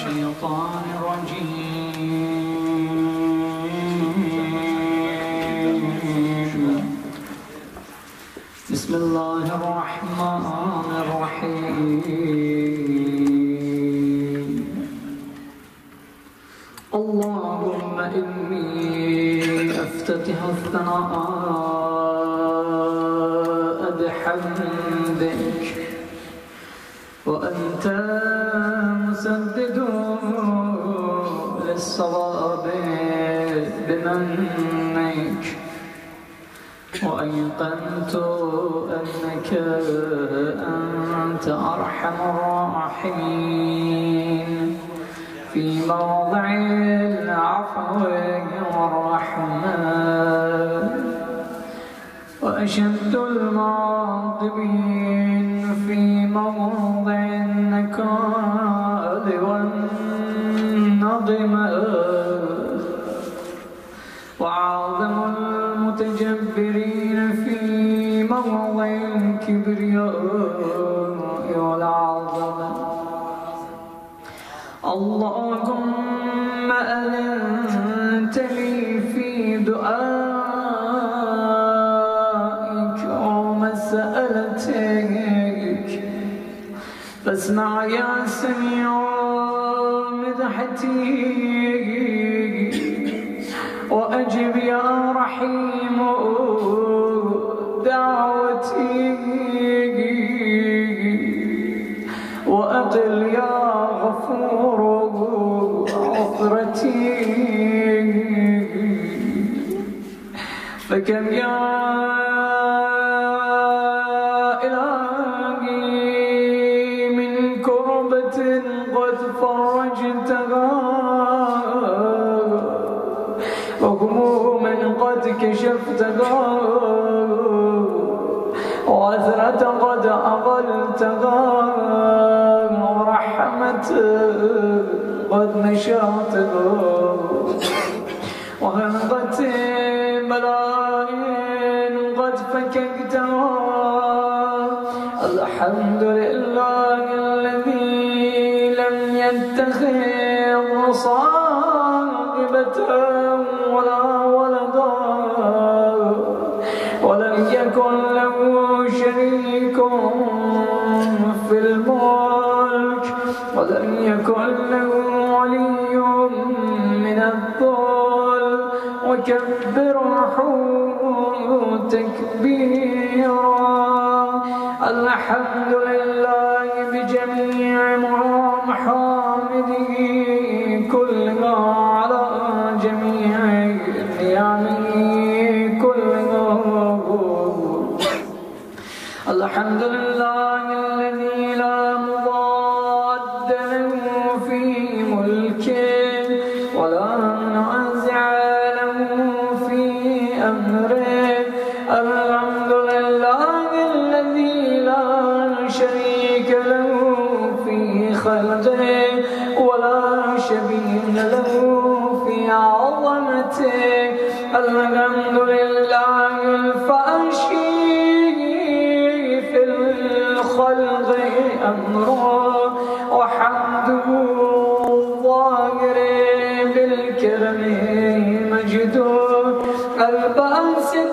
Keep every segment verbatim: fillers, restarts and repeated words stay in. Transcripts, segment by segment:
الشيطان الرجيم. بسم الله الرحمن الرحيم. اللهم إني أفتتح الثناء بحمدك، وأنت مسدد للصواب بمنك، وأيقنت أنك أنت أرحم الراحمين في موضع العفو والرحمة، وأشد المعاقبين في موضع النكال والنظمة، وأعظم المتجبرين في موضع الكبرياء والعظمة. اللهم أذنت لي في دعائك ومسألتك، فاسمع يا سميع مدحتي، وأجب يا رحيم دعوتي، وأقل يا غفور عثرتي. فكم يا إلهي من كربة قد فرجتها، وهموما قد كشفتها، وعثرة قد أقلتها، ورحمة قد نشرتها، وهمة بلاء قد فككتها. الحمد لله الذي لم يتخذ صاحبة ولا ولدا، ولم يكن له شريك في الملك، ولم يكن له ولي من الذل، وكبره تكبيرا. الحمد لله بجميع محامده كلها، على جميع نعمه كلها. الحمد لله الذي لا مضاد له في ملكه، ولا منازع له في أمره. الحمد لله الذي لا شريك له في خلقه، ولا شبيه له في عظمته. الحمد لله الفاشي في الخلق أمره، وحمده الظاهر بالكرم مجده، الباسط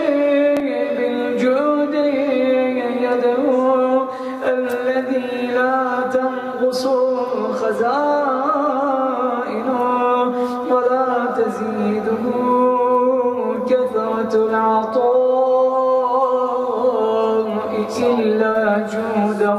بالجود يده، الذي لا تنقص خزائنه ولا تزيده كثرة العطاء إلا جودا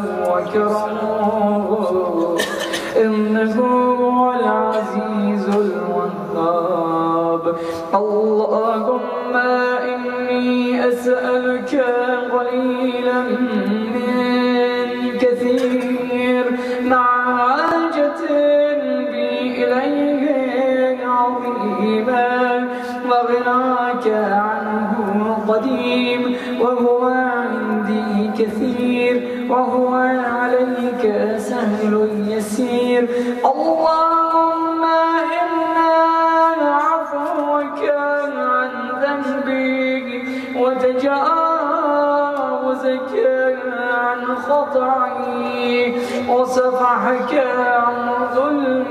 وكرما. إنه هو العزيز الوهاب. اللهم إني أسألك قليلا من كثير، مع حاجة بي إليه عظيما، وغناك عنه قديم، وهو عندي كثير، وهو عليك سهل يسير. اللهم إنا عفوك عن ذنبي، وتجاوزك عن خطئي، وصفحك عن ظلمي،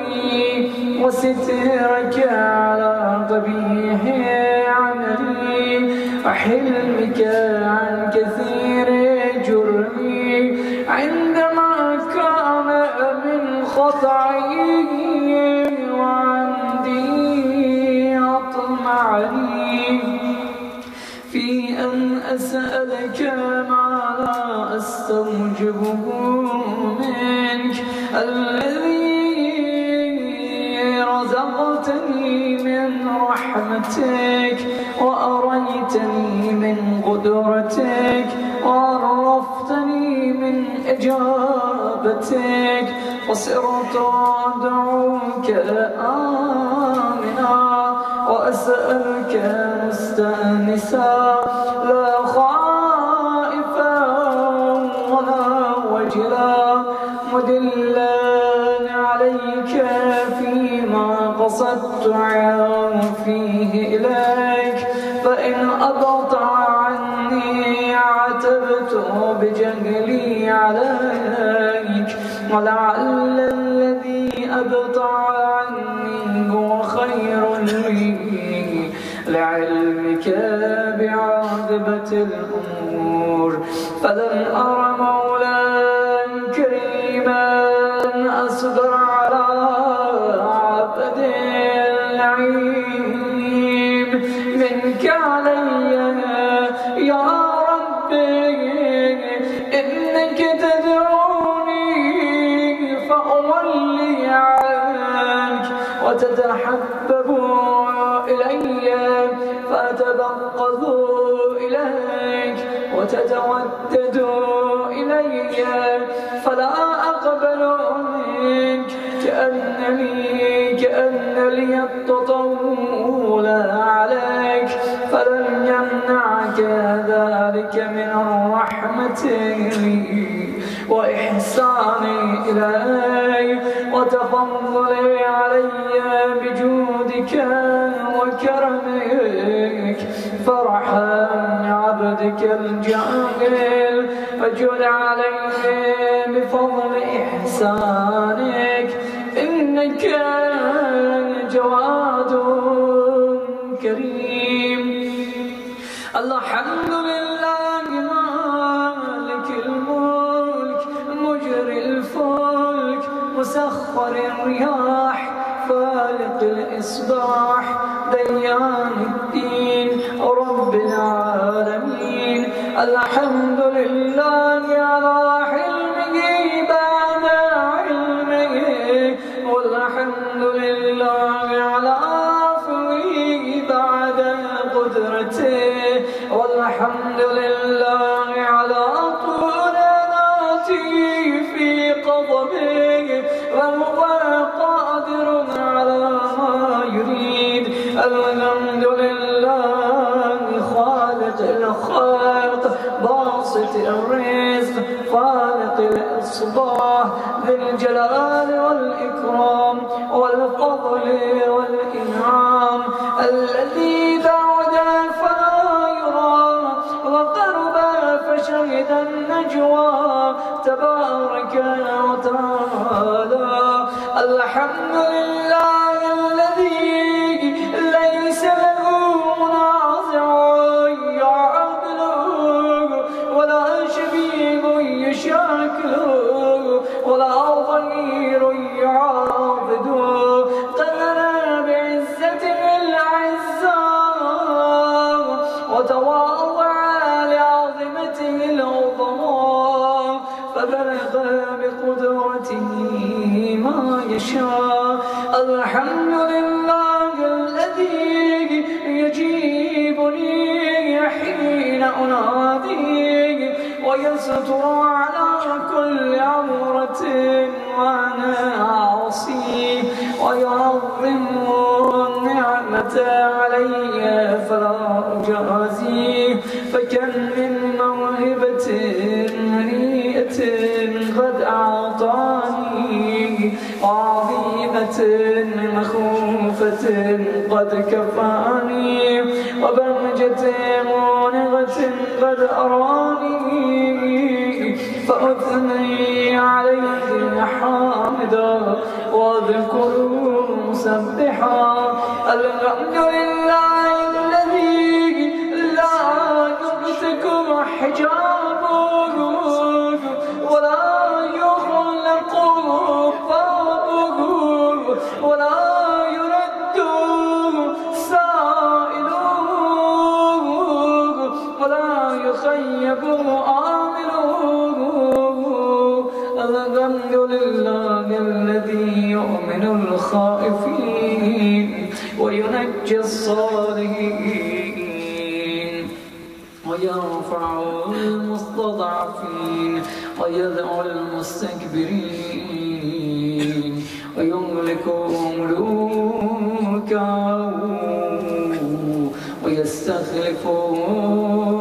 سترك على قبيح عملي وحلمك عن كثير جرمي عندما كان من خطئي وعندي أطمعني في أن أسألك ما لا أستوجبه منك الذي رزقتني من رحمتك وأريتني من قدرتك وعرفتني من إجابتك فصرت أدعوك آمنا وأسألك مستأنسا لا خائفا ولا وجلا مدلا عليك فيما قصدت فيه إليك فإن أبطأ عني عتبت بجهلي عليك ولعل الذي أبطأ عني هو خير لي لعلمك بعاقبة الأمور فلن أرى مولا كريما أصبر على عبد العيب منك علي يا ربي إنك تدعوني فأولي عنك وتتحبب إلي فأتبقض إليك وتتودد إلي فلا أقبل منك كأنني كأن لي التطول عليك فلن يمنعك ذلك من الرحمة وإحساني إلي وتفضلي علي بجودك وكرمك فارحم عبدك الجاهل فجد عليه بفضل إحسانك إنك جواد كريم الحمد لله مالك الملك مجري الفلك مسخر الرياح فالق الإصباح ديان الدين رب العالمين الحمد لله على حلمه بعد علمه والحمد لله على عفوه بعد قدرته والحمد لله على طولاناته في قضبه وهو قادر على ما يريد الحمد لله خالق الخلق باسط الرزق فالق الإصباح ذي الجلال والإكرام والفضل والإنعام الذي بعد فلا يرى وقرب فشهد النجوى تبارك وتعالى الحمد لله الذي ليس له منازع يعدله ولا شبيه يشاكله ولا ظهير يعاضده قدر بعزته العزاء وتواضع لعظمته العظمى فبلغ بقدرته ما يشاء الحمد لله الذي يجيبني حين أناديه ويستر على كل عورة وأنا عاصيه ويعظم النعمة علي فلا أجازيه فكم من موهبة هنيئة قد أعطاني عظيمة مخوفة قد كفاني وبهجة مونغة قد أراني فأثني عليه حامدا واذكره مسبحا الحمد لله الذي لا يغتكم حجابه ولا يخلق بابه ولا يرد سائله ولا يخيب آمله الحمد لله الذي يؤمن الخائفين وينجي الصالحين ويرفع المستضعفين ويدعو المستكبرين ويملك ملوكه ويستخلف